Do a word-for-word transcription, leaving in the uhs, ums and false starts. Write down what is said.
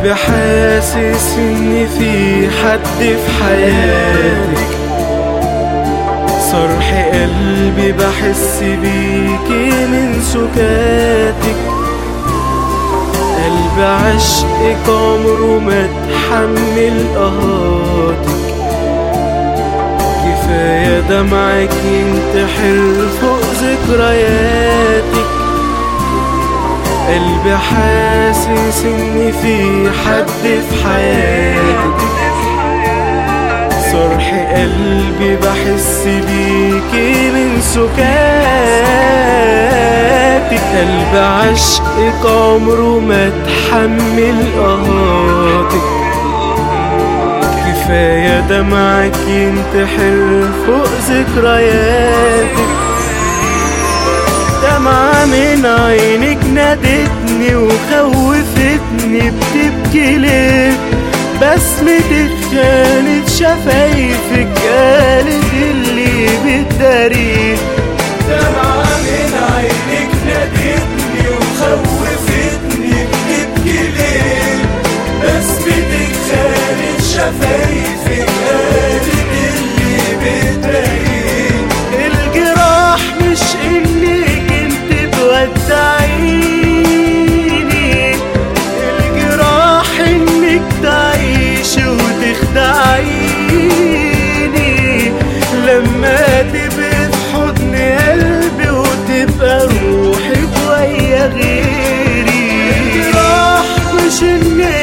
قلبي حاسس ان في حد في حياتك، صرح قلبي بحس بيكي من سكاتك. قلبي عشقك عمره ما اتحمل قهاتك، كفاية دمعك ينتحر فوق ذكرياتك. قلبي حاسس ان في حد في حياتك، صرح قلبي بحس بيكي من سكاتك. قلبي عشقك عمره ما اتحمل قهاتك، كفاية دمعك ينتحر فوق ذكرياتك. دمعة من عينك نادتني وخوفتني، بتبكي ليه؟ بسمتك كانت شفايفك قالت اللي بتداريه. دمعة من عينك نادتني وخوفتني، بتبكي ليه؟ بسمتك كانت شفايفك قالت اللي بتداريه. الجراح مش انك انت تودعيني، الجراح انك تعيش وتخدعيني. لما تبقى في حضن قلبي وتبقى روحك ويا غيري. الجراح مش انك